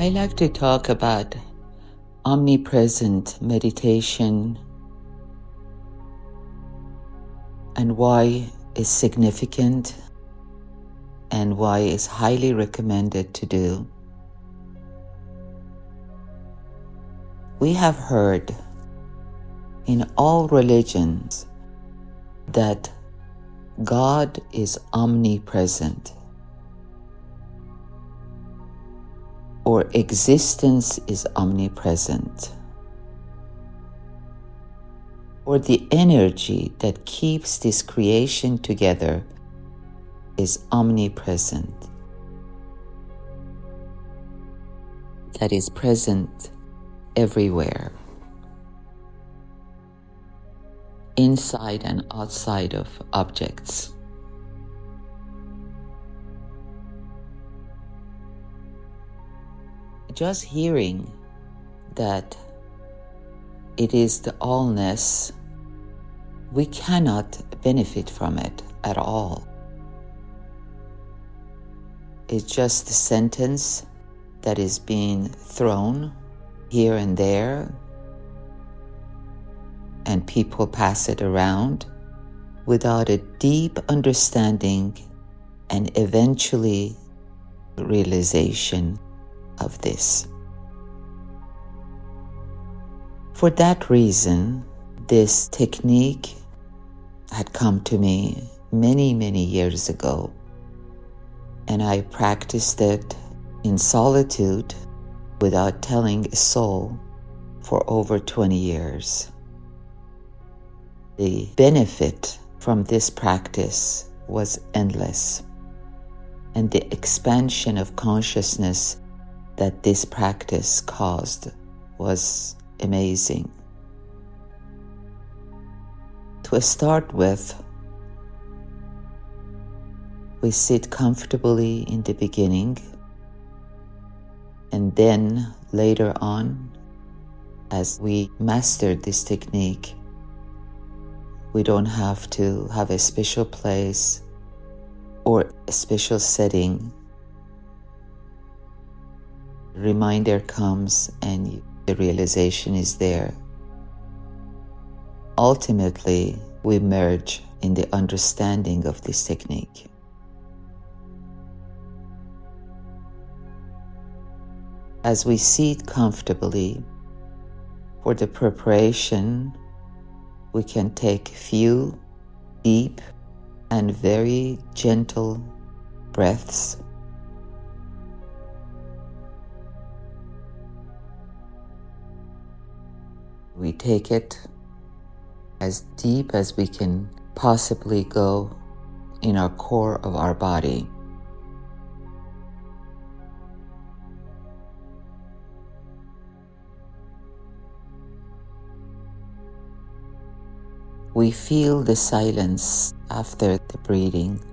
I like to talk about omnipresent meditation and why it's significant and why it's highly recommended to do. We have heard in all religions that God is omnipresent, or existence is omnipresent, or the energy that keeps this creation together is omnipresent, that is present everywhere, inside and outside of objects. Just hearing that it is the allness, we cannot benefit from it at all. It's just a sentence that is being thrown here and there, and people pass it around without a deep understanding and eventually realization of this. For that reason, this technique had come to me many years ago, and I practiced it in solitude without telling a soul for over 20 years. The benefit from this practice was endless, and the expansion of consciousness that this practice caused was amazing. To start with, we sit comfortably in the beginning, and then later on, as we master this technique, we don't have to have a special place or a special setting. Reminder comes and the realization is there. Ultimately, we merge in the understanding of this technique. As we sit comfortably, for the preparation, we can take few deep and very gentle breaths. We take it as deep as we can possibly go in our core of our body. We feel the silence after the breathing.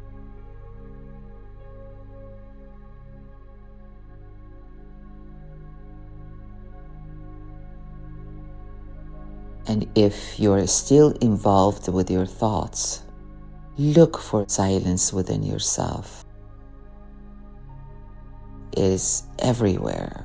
And if you're still involved with your thoughts, look for silence within yourself. It is everywhere.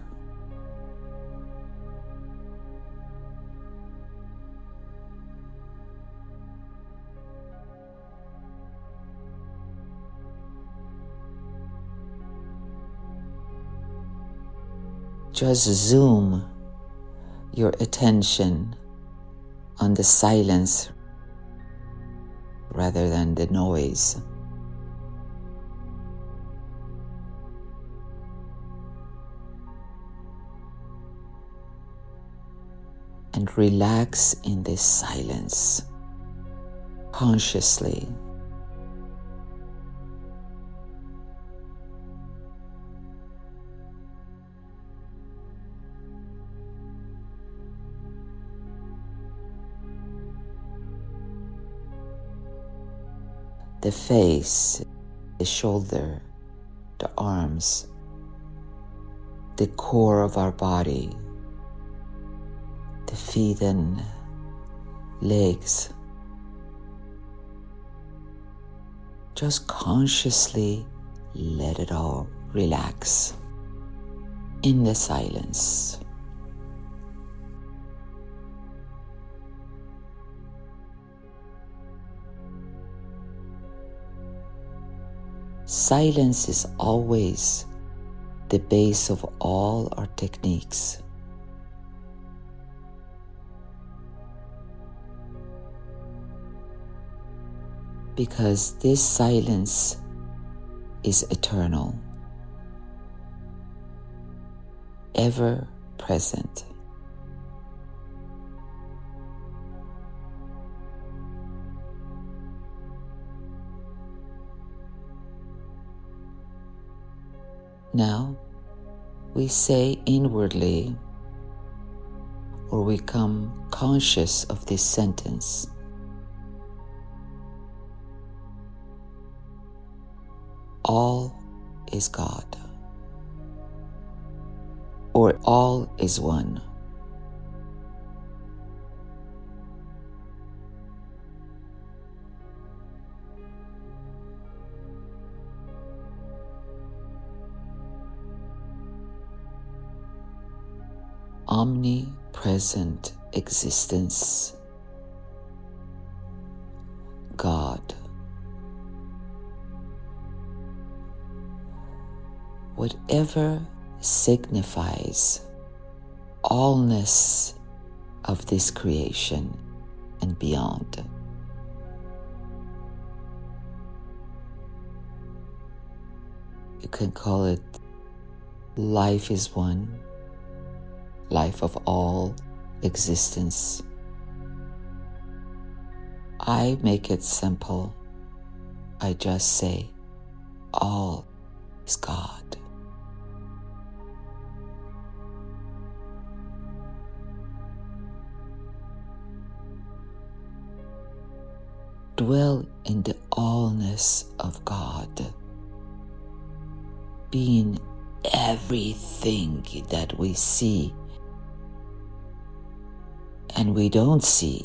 Just zoom your attention on the silence rather than the noise. And relax in this silence consciously. The face, the shoulder, the arms, the core of our body, the feet and legs. Just consciously let it all relax. in the silence. Silence is always the base of all our techniques. Because this silence is eternal, ever present. Now, we say inwardly, or we become conscious of this sentence. All is God, or all is one. Omnipresent existence, God. Whatever signifies allness of this creation and beyond. You can call it life is one, life of all existence. I make it simple. I just say, all is God. Dwell in the allness of God, being everything that we see and we don't see.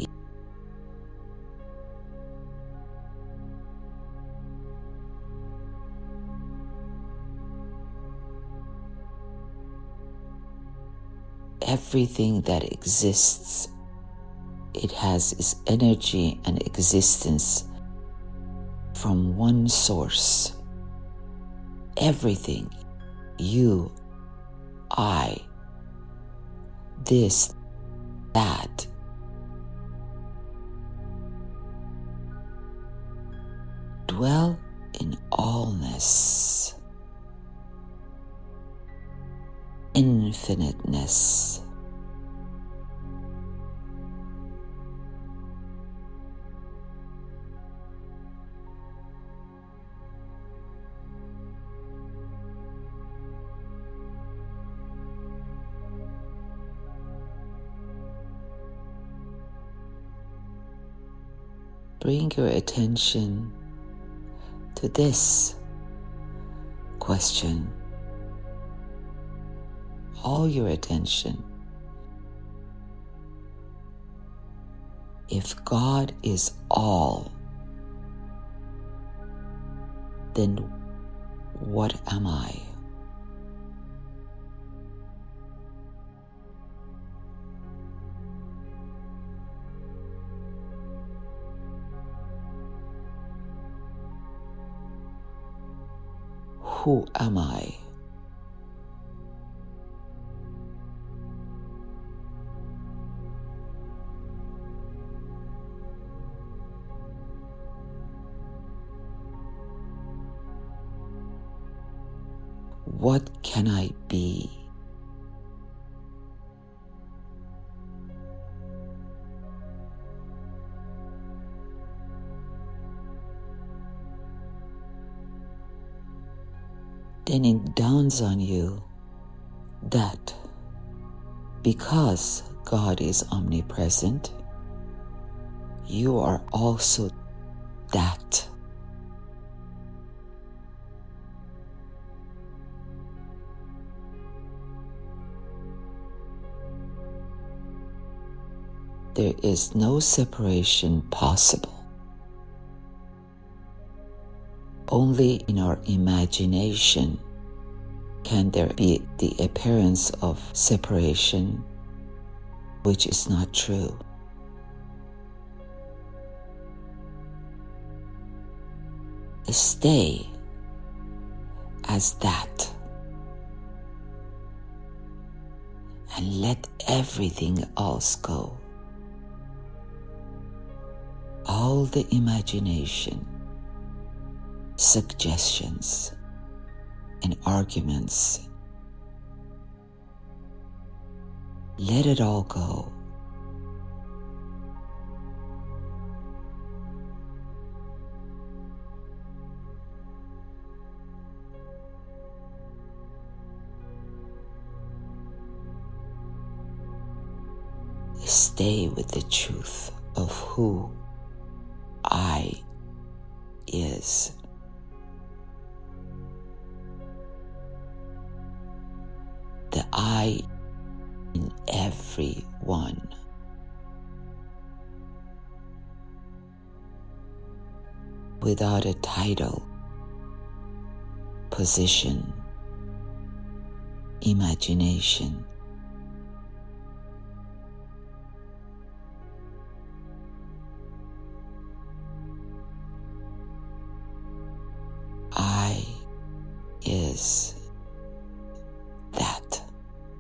Everything that exists, it has its energy and existence from one source. Everything, you, I, this, that. Dwell in allness, infiniteness. Bring your attention to this question. All your attention. If God is all, then what am I? Who am I? What can I be? Then it dawns on you that because God is omnipresent, you are also that. There is no separation possible. Only in our imagination can there be the appearance of separation, which is not true. Stay as that and let everything else go. All the imagination, suggestions, and arguments, let it all go. Stay with the truth of who I is. The I in everyone. Without a title, position, imagination. I is that.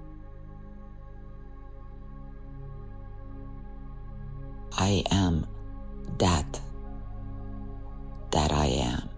I am that I am.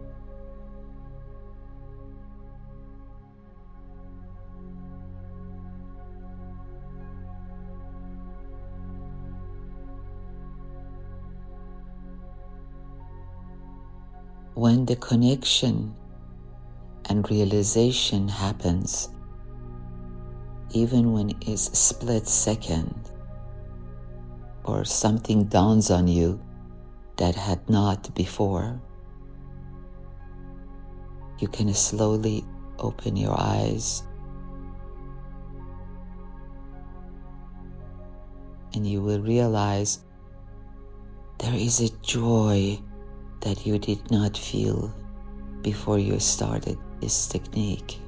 When the connection and realization happens, even when it's a split second, or something dawns on you that had not before, you can slowly open your eyes and you will realize there is a joy that you did not feel before you started this technique.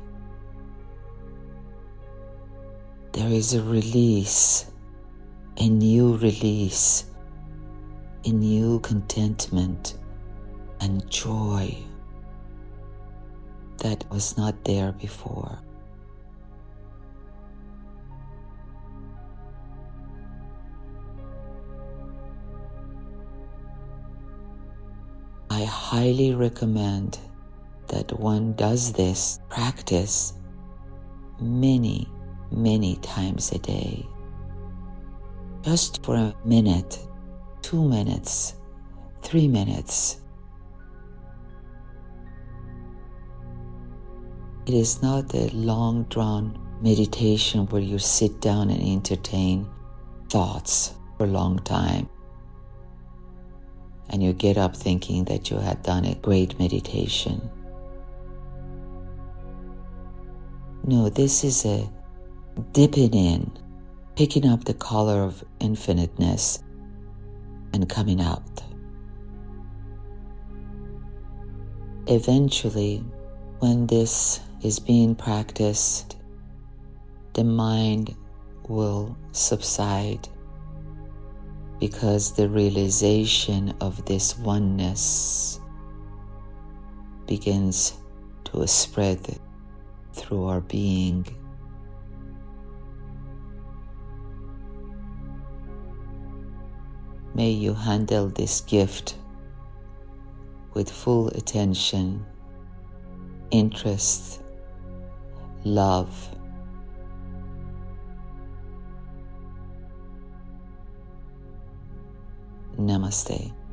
There is a release, a new release, a new contentment and joy that was not there before. I highly recommend that one does this practice many times a day. Just for a minute, 2 minutes, 3 minutes. It is not a long drawn meditation where you sit down and entertain thoughts for a long time. And you get up thinking that you had done a great meditation. No, this is a dipping in, picking up the color of infiniteness and coming out. Eventually, when this is being practiced, the mind will subside, because the realization of this oneness begins to spread through our being. May you handle this gift with full attention, interest, love. Namaste.